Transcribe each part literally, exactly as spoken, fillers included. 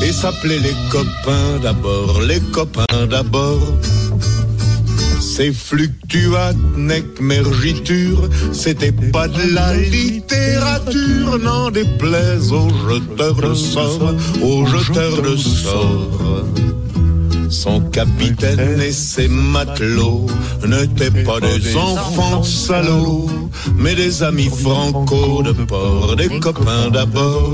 et s'appelaient les copains d'abord, les copains d'abord. Ces fluctuat nec mergiture, c'était pas de la littérature, n'en déplaise aux jeteurs de sorts, aux jeteurs de sorts. Son capitaine et ses matelots n'étaient pas des enfants salauds, mais des amis franco de port, des copains d'abord.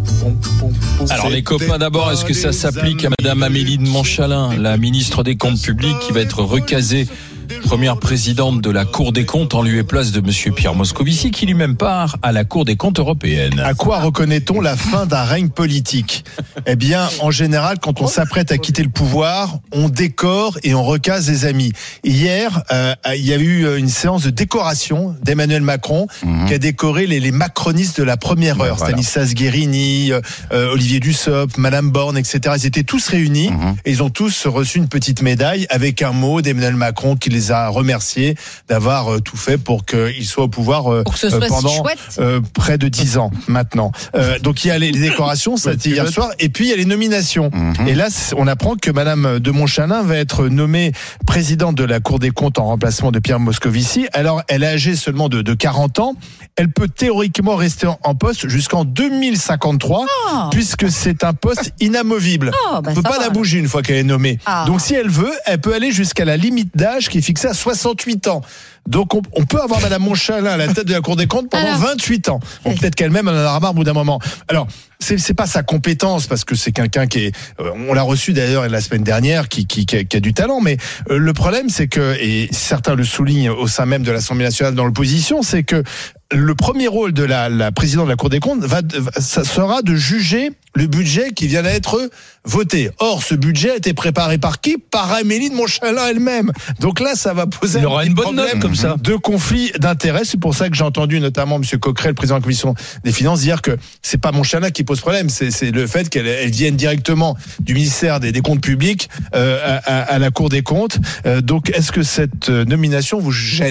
Alors les copains d'abord, est-ce que ça s'applique à Madame Amélie de Montchalin, la ministre des Comptes Publics, qui va être recasée première présidente de la Cour des comptes en lieu et place de Monsieur Pierre Moscovici, qui lui-même part à la Cour des comptes européenne. À quoi reconnaît-on la fin d'un règne politique ? Eh bien, en général, quand on s'apprête à quitter le pouvoir, on décore et on recase des amis. Hier, euh, il y a eu une séance de décoration d'Emmanuel Macron, mmh. qui a décoré les, les macronistes de la première heure. Voilà. Stanislas Guérini, euh, Olivier Dussopt, Madame Borne, et cetera. Ils étaient tous réunis mmh. et ils ont tous reçu une petite médaille avec un mot d'Emmanuel Macron qui les a remerciés d'avoir euh, tout fait pour qu'ils soient au pouvoir euh, euh, pendant si euh, près de dix ans maintenant. Euh, donc il y a les, les décorations, ça a été hier soir, et puis il y a les nominations. Mmh. Et là, on apprend que Madame de Montchalin va être nommée présidente de la Cour des comptes en remplacement de Pierre Moscovici. Alors, elle est âgée seulement de, de quarante ans. Elle peut théoriquement rester en, en poste jusqu'en deux mille cinquante-trois, oh. puisque c'est un poste inamovible. Oh, bah on ne peut pas va. la bouger une fois qu'elle est nommée. Oh. Donc si elle veut, elle peut aller jusqu'à la limite d'âge qui est fixée à soixante-huit ans. Donc on, on peut avoir Madame Montchalin à la tête de la Cour des comptes pendant Alors. vingt-huit ans. Bon, peut-être qu'elle-même en a marre au bout d'un moment. Alors, c'est, c'est pas sa compétence, parce que c'est quelqu'un qui est, on l'a reçu d'ailleurs la semaine dernière, qui, qui, qui, a, qui a du talent, mais euh, le problème c'est que, et certains le soulignent au sein même de l'Assemblée nationale dans l'opposition, c'est que le premier rôle de la, la présidente de la Cour des comptes va, ça sera de juger le budget qui vient d'être voté. Or, ce budget a été préparé par qui ? Par Amélie de Montchalin elle-même. Donc là, ça va poser Il aura un une bonne note comme ça. de conflit d'intérêts. C'est pour ça que j'ai entendu notamment M. Coquerel, le président de la Commission des Finances, dire que c'est pas Montchalin qui pose problème, c'est, c'est le fait qu'elle elle vienne directement du ministère des, des Comptes publics euh, à, à, à la Cour des comptes. Euh, donc, est-ce que cette nomination vous gêne ?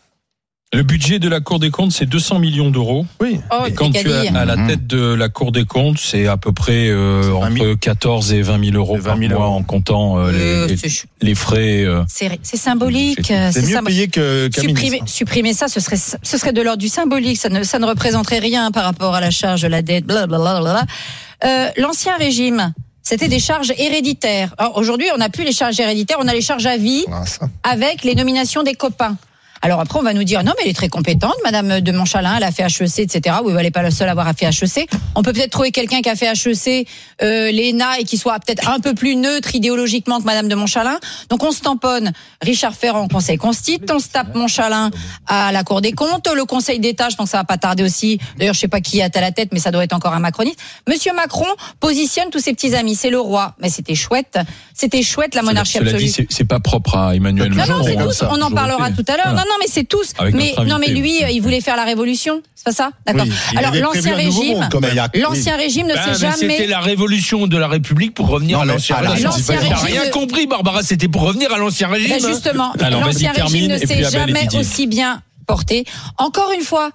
Le budget de la Cour des comptes, c'est deux cents millions d'euros. Oui. Oh, et quand tu es à la tête de la Cour des comptes, c'est à peu près euh, entre quatorze et vingt mille euros par mois euros. En comptant euh, euh, les, les, les frais. Euh, c'est, c'est symbolique. C'est, c'est mieux symb... payé que, qu'un supprimer, ministre. Supprimer ça, ce serait, ce serait de l'ordre du symbolique. Ça ne, ça ne représenterait rien par rapport à la charge de la dette. Blablabla. Euh, l'ancien régime, c'était des charges héréditaires. Alors, aujourd'hui, on n'a plus les charges héréditaires, on a les charges à vie ah, avec les nominations des copains. Alors après, on va nous dire, non, mais elle est très compétente, Madame de Montchalin, elle a fait H E C, et cetera. Oui, elle n'est pas la seule à avoir fait H E C. On peut peut-être trouver quelqu'un qui a fait H E C, euh, l'E N A, et qui soit peut-être un peu plus neutre idéologiquement que Madame de Montchalin. Donc on se tamponne Richard Ferrand au Conseil Constit, on se tape Montchalin à la Cour des comptes, le Conseil d'État, je pense que ça va pas tarder aussi. D'ailleurs, je sais pas qui est à la tête, mais ça doit être encore un macroniste. Monsieur Macron positionne tous ses petits amis, c'est le roi. Mais c'était chouette, c'était chouette la monarchie cela, cela absolue. Dit, c'est, c'est pas propre à Emmanuel Macron. Non, non, c'est tous, on en parlera tout à l'heure. Voilà. Non, non, mais c'est tous. Avec mais non, mais lui, il voulait faire la révolution, c'est pas ça, d'accord. Oui, alors l'ancien régime, monde, l'ancien oui. régime ne ben, s'est ben, jamais. C'était la révolution de la République pour revenir non, à l'ancien régime. L'ancien régime. T'as rien compris, Barbara. C'était pour revenir à l'ancien régime. Ben justement, alors, l'ancien régime ne s'est jamais aussi bien porté. Encore une fois,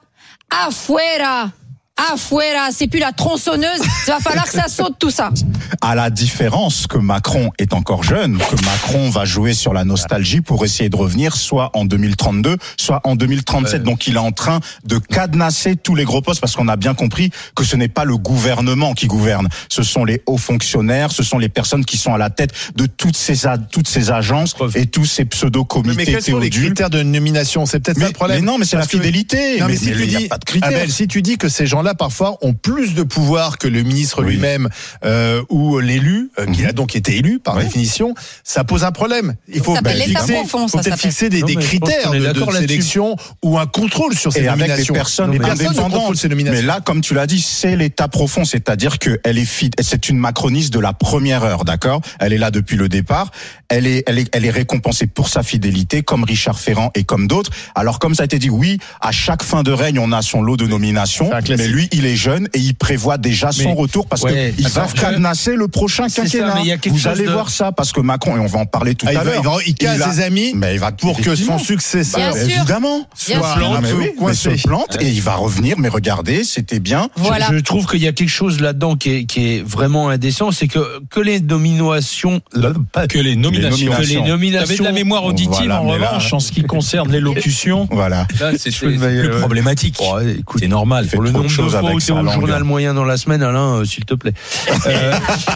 afuera. Afuera, c'est plus la tronçonneuse, il va falloir que ça saute tout ça. À la différence que Macron est encore jeune, que Macron va jouer sur la nostalgie pour essayer de revenir soit en deux mille trente-deux, soit en deux mille trente-sept. Ouais. Donc il est en train de cadenasser tous les gros postes parce qu'on a bien compris que ce n'est pas le gouvernement qui gouverne, ce sont les hauts fonctionnaires, ce sont les personnes qui sont à la tête de toutes ces toutes ces agences et tous ces pseudo-comités. Mais quels sont les critères de nomination ? C'est peut-être mais, ça le problème. Mais non, mais c'est parce la fidélité. Que... Non, mais, mais si mais tu dis, pas de critères. Abel, si tu dis que ces gens-là parfois ont plus de pouvoir que le ministre oui. lui-même euh, ou l'élu, euh, mm-hmm. qui a donc été élu par oui. définition, ça pose un problème. Il faut, bah, fixer, profond, faut peut-être fixer des, non, des critères de, de sélection ou un contrôle sur ces et nominations. Avec les personnes non, indépendantes. Ces nominations. Mais là, comme tu l'as dit, c'est l'état profond, c'est-à-dire que elle est fide, c'est une macroniste de la première heure, d'accord ? Elle est là depuis le départ. Elle est, elle est, elle est récompensée pour sa fidélité, comme Richard Ferrand et comme d'autres. Alors, comme ça a été dit, oui, à chaque fin de règne, on a son lot de nominations. Mais lui, il est jeune et il prévoit déjà son mais, retour parce ouais, qu'il va attends, cadenasser le prochain quinquennat. Ça, Vous allez de... voir ça parce que Macron, et on va en parler tout ah, à il l'heure. Va, il, il casse ses amis mais il va, pour que son successeur, Bien évidemment, Bien soit sûr. non, mais oui, mais se plante et il va revenir. Mais regardez, c'était bien. Voilà. Je, je trouve qu'il y a quelque chose là-dedans qui est, qui est vraiment indécent, c'est que que les nominations, que les nominations, que les nominations, t'avais de la mémoire auditive voilà, en revanche là, en ce qui concerne l'élocution. Voilà. Là, c'est plus problématique. Oh, écoute, c'est normal. Pour le nombre de fois où tu es au journal moyen dans la semaine, Alain, euh, s'il te plaît. Euh,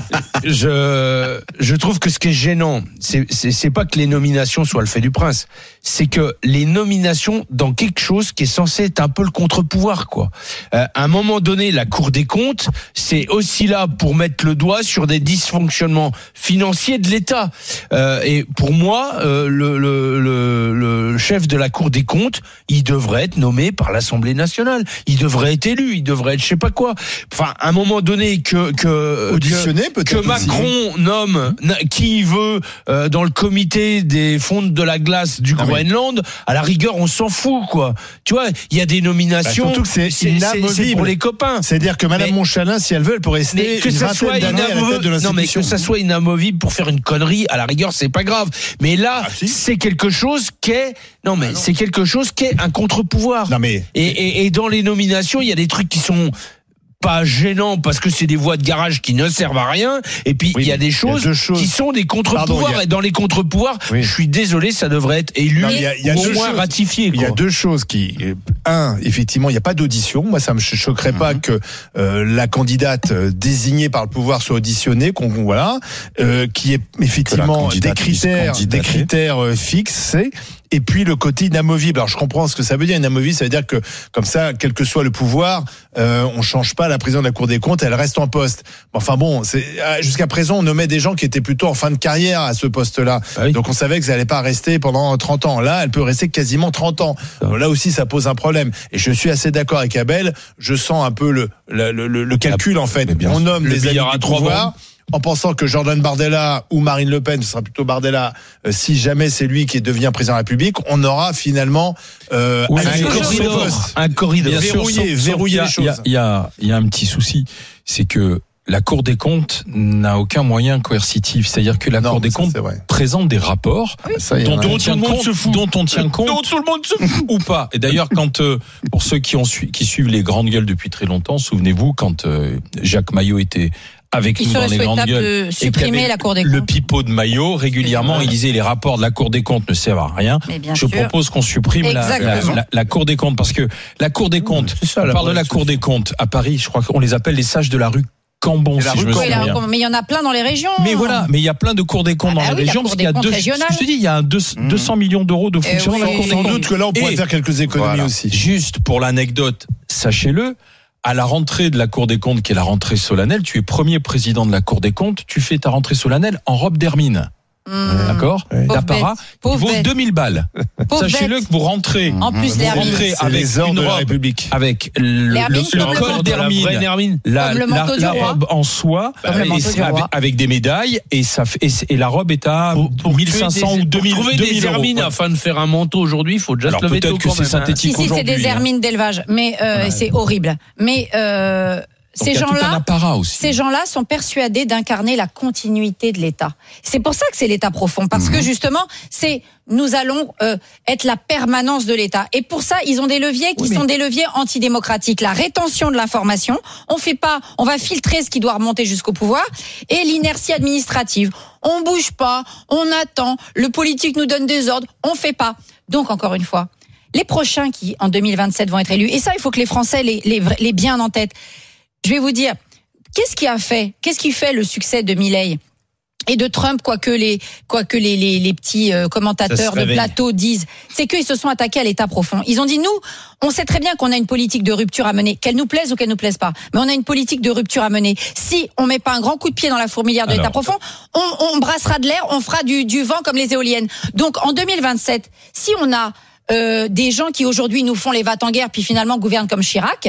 je, je trouve que ce qui est gênant, c'est, c'est, c'est pas que les nominations soient le fait du prince, c'est que les nominations dans quelque chose qui est censé être un peu le contre-pouvoir, quoi. Euh, à un moment donné, la Cour des comptes, c'est aussi là pour mettre le doigt sur des dysfonctionnements financiers de l'État. Euh, et pour moi, euh, le, le, le, le chef de la Cour des comptes, il devrait être nommé par l'Assemblée nationale. Il devrait être élu. Il devrait être je sais pas quoi. Enfin, à un moment donné que que auditionné que, peut-être que Macron aussi. nomme qui il veut euh, dans le comité des fonds de la glace du ah Groenland, oui. à la rigueur, on s'en fout, quoi. Tu vois, il y a des nominations. Bah, surtout que c'est, c'est inamovible. C'est pour les copains. C'est-à-dire que Madame mais, Montchalin, si elle veut, elle peut rester que une ça vingtaine soit d'années à la tête de l'institution. Non, mais que ça soit inamovible pour faire une connerie, à la rigueur, c'est pas grave. Mais là, ah, si. c'est quelque chose qui est, non, mais ah, non. c'est quelque chose qui est un contre-pouvoir. Non, mais. Et, et, et dans les nominations, il y a des trucs qui sont pas gênants parce que c'est des voies de garage qui ne servent à rien. Et puis, oui, il y a des choses, a choses qui sont des contre-pouvoirs. Pardon, a... Et dans les contre-pouvoiurs, oui. je suis désolé, ça devrait être élu, non, y a, y a ou au moins choses. ratifié. Il y a deux choses qui, un, effectivement, il n'y a pas d'audition. Moi, ça me choquerait mm-hmm. pas que euh, la candidate désignée par le pouvoir soit auditionnée, qu'on voilà, euh, qui est effectivement des critères, des critères euh, fixés. Et puis le côté inamovible. Alors je comprends ce que ça veut dire. Inamovible, ça veut dire que comme ça, quel que soit le pouvoir, euh, on change pas la présidente de la Cour des comptes, elle reste en poste. Enfin bon, c'est, jusqu'à présent, on nommait des gens qui étaient plutôt en fin de carrière à ce poste-là. Ah oui. Donc on savait que ça allait pas rester pendant trente ans. Là, elle peut rester quasiment trente ans. Donc là aussi, ça pose un problème. Et je suis assez d'accord avec Abel. Je sens un peu le le, le, le calcul en fait. On nomme les amis du pouvoir. En pensant que Jordan Bardella ou Marine Le Pen, ce sera plutôt Bardella, euh, si jamais c'est lui qui devient président de la République, on aura finalement euh, oui, un, corridor, un corridor verrouillé, verrouillé les choses. Il y a, il y a un petit souci, c'est que la Cour des comptes n'a aucun moyen coercitif, c'est-à-dire que la non, Cour des comptes présente des rapports oui, ça, dont, dont, tient tout compte, se dont on tient compte, dont tout le monde se fout ou pas. Et d'ailleurs, quand euh, pour ceux qui ont su, qui suivent les grandes gueules depuis très longtemps, souvenez-vous quand euh, Jacques Maillot était avec il nous dans les grandes gueules, de supprimer la Cour des comptes. Le pipeau de Maillot, régulièrement, il disait les rapports de la Cour des comptes ne servent à rien. Je sûr. propose qu'on supprime la, la, la, la Cour des comptes parce que la Cour des comptes, ça, on parle de la Cour des comptes à Paris, je crois qu'on les appelle les sages de la rue Cambon, si je me souviens bien. Mais il y en a plein dans les régions. Mais voilà, mais il y a plein de cours des comptes ah, dans bah les oui, régions parce qu'il y a deux, je te dis, il y a un deux, mmh. deux cents millions d'euros de fonctionnement de la Cour des comptes. Sans doute que là, on pourrait faire quelques économies voilà. aussi. Juste pour l'anecdote, sachez-le, à la rentrée de la Cour des comptes, qui est la rentrée solennelle, tu es premier président de la Cour des comptes, tu fais ta rentrée solennelle en robe d'hermine. Mmh. D'accord. Oui. L'apparat vaut deux mille balles. Pauvre Sachez-le bête. que vous rentrez, en plus, vous rentrez avec une robe, République. avec le, le, le col d'hermine, la, la, la, la robe en soie, bah, et c'est avec, avec des médailles, et ça fait, et, et la robe est à pour, pour mille cinq cents ou deux mille euros. Trouver des hermines ouais. afin de faire un manteau aujourd'hui, il faut déjà se lever tôt. Peut-être que c'est synthétique aujourd'hui. Si, si, c'est des hermines d'élevage, mais c'est horrible. Mais euh, Donc ces gens-là, ces gens-là sont persuadés d'incarner la continuité de l'État. C'est pour ça que c'est l'État profond, parce mmh. que justement, c'est nous allons euh, être la permanence de l'État. Et pour ça, ils ont des leviers qui oui, sont des leviers antidémocratiques. La rétention de l'information, on fait pas, on va filtrer ce qui doit remonter jusqu'au pouvoir, et l'inertie administrative. On bouge pas, on attend, le politique nous donne des ordres, on fait pas. Donc encore une fois, les prochains qui en deux mille vingt-sept vont être élus, et ça, il faut que les Français les, les, les bien en tête. Je vais vous dire, qu'est-ce qui a fait, qu'est-ce qui fait le succès de Milei et de Trump, quoique les, quoique les, les, les petits euh, commentateurs de plateau disent, c'est qu'ils se sont attaqués à l'État profond. Ils ont dit, nous, on sait très bien qu'on a une politique de rupture à mener, qu'elle nous plaise ou qu'elle nous plaise pas, mais on a une politique de rupture à mener. Si on met pas un grand coup de pied dans la fourmilière de Alors, l'État profond, on, on brassera de l'air, on fera du, du vent comme les éoliennes. Donc, en deux mille vingt-sept, si on a euh, des gens qui aujourd'hui nous font les va-t-en-guerre puis finalement gouvernent comme Chirac,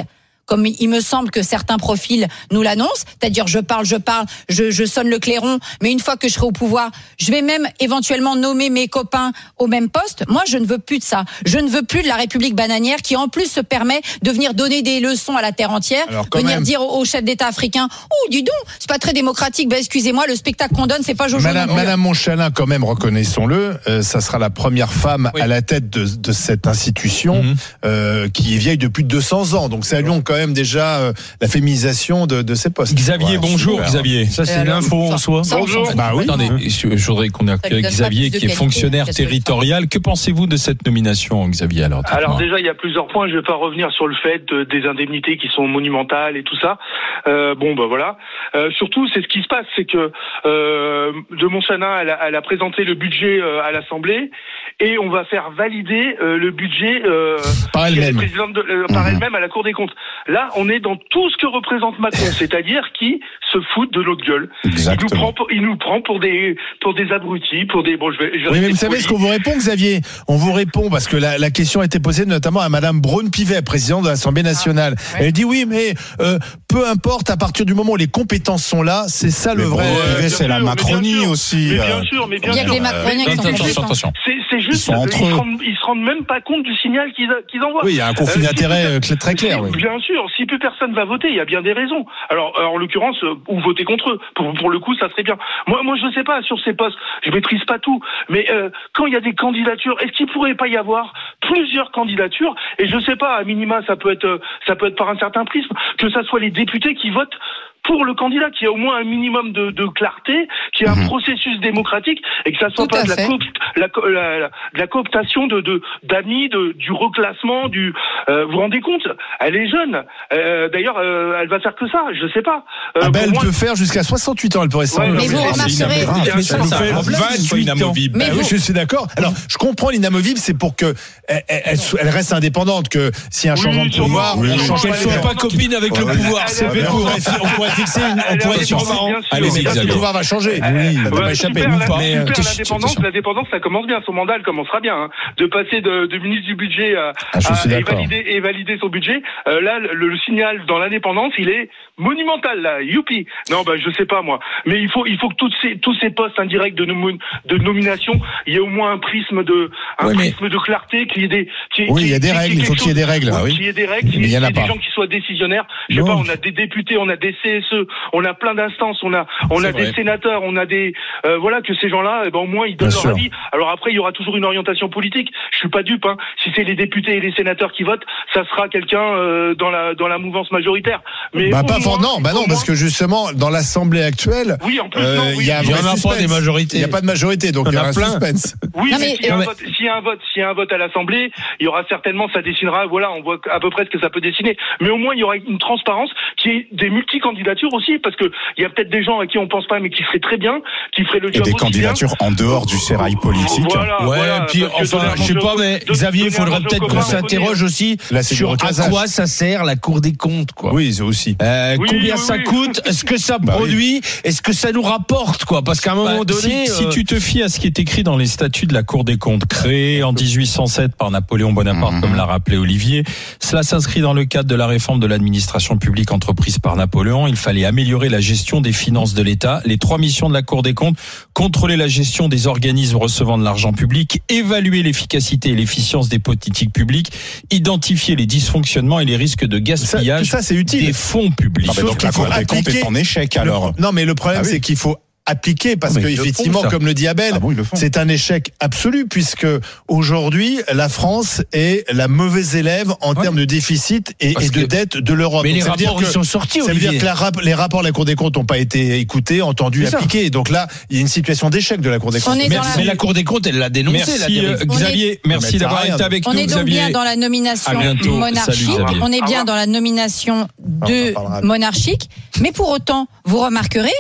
comme il me semble que certains profils nous l'annoncent, c'est-à-dire je parle, je parle, je, je sonne le clairon, mais une fois que je serai au pouvoir, je vais même éventuellement nommer mes copains au même poste. Moi, je ne veux plus de ça. Je ne veux plus de la République bananière qui, en plus, se permet de venir donner des leçons à la terre entière, venir même dire aux chefs d'État africains, oh, dis donc, c'est pas très démocratique. Ben, excusez-moi, le spectacle qu'on donne, c'est pas Jojo. Madame, Madame Montchalin, quand même, reconnaissons-le, euh, ça sera la première femme oui. à la tête de, de cette institution mm-hmm. euh, qui est vieille de plus de deux cents ans. Donc, saluons quand même déjà euh, la féminisation de, de ces postes. Xavier, voilà, bonjour super. Xavier. Ça, c'est l'info en soi. Bonjour. Bah oui. Attendez, je voudrais qu'on ait avec Xavier qui est fonctionnaire territorial. Que pensez-vous de cette nomination, Xavier? Alors, alors déjà, il y a plusieurs points. Je ne vais pas revenir sur le fait de, des indemnités qui sont monumentales et tout ça. Euh, bon, ben bah, voilà. Euh, surtout, c'est ce qui se passe, c'est que euh, de Montchalin, elle a, elle a présenté le budget euh, à l'Assemblée et on va faire valider euh, le budget euh, par elle-même, de, euh, par mmh. elle-même à la Cour des comptes. Là, on est dans tout ce que représente Macron, c'est-à-dire qui se fout de notre gueule. Exactement. Il nous prend pour, il nous prend pour des pour des abrutis, pour des bon. Je vais, je vais oui, mais vous savez ce qu'on vous répond, Xavier? On vous répond parce que la, la question a été posée notamment à Madame Braun-Pivet, présidente de l'Assemblée nationale. Ah, ouais. Elle dit oui, mais euh, peu importe, à partir du moment où les compétences sont là, c'est ça mais le vrai. Ouais, c'est la Macronie aussi. Mais bien sûr, mais bien sûr. Il y a que les Macroniens qui sont attention, attention. C'est, c'est juste ils, ils, se rendent, ils se rendent même pas compte du signal qu'ils, qu'ils envoient. Oui, il y a un conflit euh, d'intérêts si très clair. Oui. Bien sûr, si plus personne va voter, il y a bien des raisons. Alors, en l'occurrence, ou voter contre eux. Pour, pour le coup, ça serait bien. Moi, moi, je sais pas sur ces postes. Je maîtrise pas tout, mais euh, quand il y a des candidatures, est-ce qu'il pourrait pas y avoir plusieurs candidatures? Et je sais pas, à minima, ça peut être, ça peut être par un certain prisme, que ça soit les députés qui votent pour le candidat, qui a au moins un minimum de, de clarté, qui a un mmh. processus démocratique, et que ça soit Tout pas de la, coop, la, la, la, de la cooptation de, de d'amis, de, du reclassement, du. Euh, vous vous rendez compte? Elle est jeune. Euh, d'ailleurs, euh, elle va faire que ça. Je sais pas. Euh, ah ben, elle moi, peut faire jusqu'à soixante-huit ans. Elle pourrait. Ouais, mais vous remarquerez. Mais ça nous fait vingt-huit ans. Mais ben, oui, je suis d'accord. Alors, je comprends l'inamovible, c'est pour que elle, elle, elle reste indépendante. Que s'il y a un changement oui, de pouvoir, oui, on change. Qu'elle soit pas copine avec le pouvoir. C'est fait pour. On pourrait fixer une, on pourrait sur ça. Allez-y, le pouvoir va changer. Oui, ça va échapper. L'indépendance, l'indépendance, ça commence bien. Son mandat, elle commencera bien. Hein. De passer de, de ministre du budget à, ah, à et, valider, et valider son budget. Euh, là, le, le signal dans l'indépendance, il est monumental. Là, youpi. Non, bah je sais pas moi. Mais il faut, il faut que toutes ces, tous ces postes indirects de, nom, de nomination, il y ait au moins un prisme de, un oui, prisme mais... de clarté, qu'il y ait des. Qu'il y ait, oui, il y a des règles. Il faut qu'il y ait des règles. Oui, ah, oui. Qu'il y ait des règles. Qu'il y ait des gens qui soient décisionnaires. Je sais pas. On a des députés, on a des C S E, on a plein d'instances, on a, on c'est a vrai. des sénateurs, on a des, euh, voilà, que ces gens-là, eh ben, au moins, ils donnent Bien leur sûr. avis. Alors après, il y aura toujours une orientation politique. Je suis pas dupe, hein. Si c'est les députés et les sénateurs qui votent, ça sera quelqu'un, euh, dans la, dans la mouvance majoritaire. Mais bah, pas fort, non, bah non, parce que justement, dans l'Assemblée actuelle, oui, en plus, euh, non, oui, il y a un il y en a pas des majorités. Il n'y a pas de majorité, donc il y a un plein. suspense. Oui, non, mais, mais s'il y a un mais... vote, s'il y a un vote, s'il y a un vote à l'Assemblée, il y aura certainement, ça dessinera, voilà, on voit à peu près ce que ça peut dessiner. Mais au moins, il y aura une transparence qui est des multi-candidatures aussi, parce que il y a peut-être des gens à qui on pense pas, mais qui seraient très bien, qui feraient le job. Et des candidatures bien. en dehors du sérail politique. Voilà, ouais, voilà, puis enfin, je sais pas, mais Xavier, il faudrait peut-être qu'on s'interroge aussi Là, sur à quoi ça sert la Cour des comptes, quoi. Oui, c'est aussi. Euh, oui, combien oui, ça oui. coûte? Est-ce que ça bah produit? Oui. Est-ce que ça nous rapporte, quoi? Parce qu'à un moment bah, donné, si, euh... si tu te fies à ce qui est écrit dans les statuts de la Cour des comptes, créée en dix-huit cent sept par Napoléon Bonaparte, mmh. comme l'a rappelé Olivier, cela s'inscrit dans le cadre de la réforme de l'administration publique entreprise par Napoléon. Il fallait améliorer la gestion des finances de l'État. Les trois missions de la Cour des comptes: contrôler la gestion des organismes recevant de l'argent public, évaluer l'efficacité et l'efficience des politiques publiques, identifier les dysfonctionnements et les risques de gaspillage ça, ça, c'est utile. des fonds publics. Ah bah donc la Cour des comptes est en échec alors. Le, non, mais le problème, ah oui. c'est qu'il faut appliqué parce que effectivement, comme le dit Abel, ah bon, c'est un échec absolu puisque aujourd'hui la France est la mauvaise élève en ouais. termes de déficit et, et de dette de l'Europe. Mais donc, les rapports que, ils sont sortis. Ça Olivier. veut dire que la rap, les rapports de la Cour des comptes n'ont pas été écoutés, entendus, c'est appliqués. Ça. Donc là, il y a une situation d'échec de la Cour des comptes. Mais, la... mais la Cour des comptes, elle l'a dénoncé. Merci la Xavier, est... merci d'avoir été avec on nous. On est donc Xavier. bien dans la nomination monarchique. Salut, on est bien dans la nomination de monarchique. Mais pour autant, vous remarquerez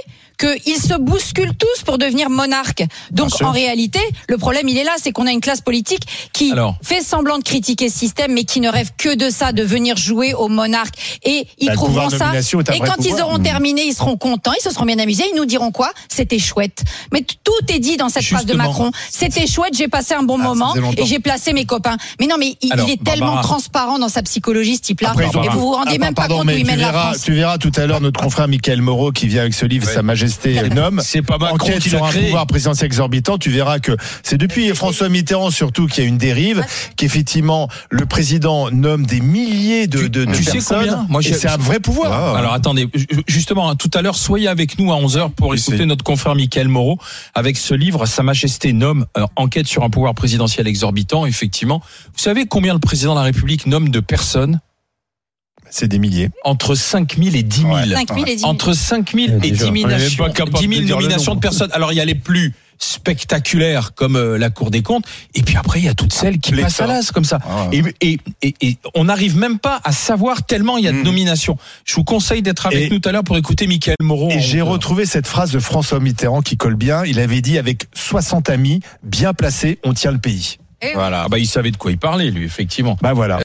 qu'ils se bousculent tous pour devenir monarques. Donc en réalité, le problème il est là, c'est qu'on a une classe politique qui Alors. fait semblant de critiquer ce système, mais qui ne rêve que de ça, de venir jouer aux monarques. Et ils bah, trouveront ça. Et quand ils auront mmh. terminé, ils seront contents, ils se seront bien amusés. Ils nous diront quoi ? C'était chouette. Mais tout est dit dans cette phrase de Macron. C'était chouette, j'ai passé un bon ah, moment et j'ai placé mes copains. Mais non, mais il, Alors, il est Barbara. tellement transparent dans sa psychologie, ce type-là. Après, et vous vous rendez ah, même pardon, pas compte où il mène verras, la France. Tu verras tout à l'heure notre confrère Mickaël Moreau qui vient avec ce livre, ouais. Sa Majesté nomme. C'est pas Macron enquête qui sur l'a un créé. pouvoir présidentiel exorbitant. Tu verras que c'est depuis François Mitterrand surtout qu'il y a une dérive, qu'effectivement le président nomme des milliers de, de, de tu personnes. Sais combien Moi, et c'est un vrai pouvoir. Ah, Alors attendez, justement, tout à l'heure, soyez avec nous à onze heures pour écouter c'est... notre confrère Mickaël Moreau avec ce livre, Sa Majesté nomme, euh, enquête sur un pouvoir présidentiel exorbitant. Effectivement, vous savez combien le président de la République nomme de personnes ? C'est des milliers. Entre cinq mille et dix mille. Ouais. cinq mille et dix mille. Entre cinq mille et dix mille nominations de personnes. Alors il y a les plus spectaculaires comme euh, la Cour des comptes, et puis après il y a toutes celles qui passent à l'as comme ça. Ah ouais. et, et, et, et on n'arrive même pas à savoir tellement il y a de mmh. nominations. Je vous conseille d'être avec et, nous tout à l'heure pour écouter Mickaël Moreau. Et j'ai retrouvé cette phrase de François Mitterrand qui colle bien. Il avait dit avec soixante amis bien placés, on tient le pays. Et voilà. Ah bah il savait de quoi il parlait lui, effectivement. Bah voilà.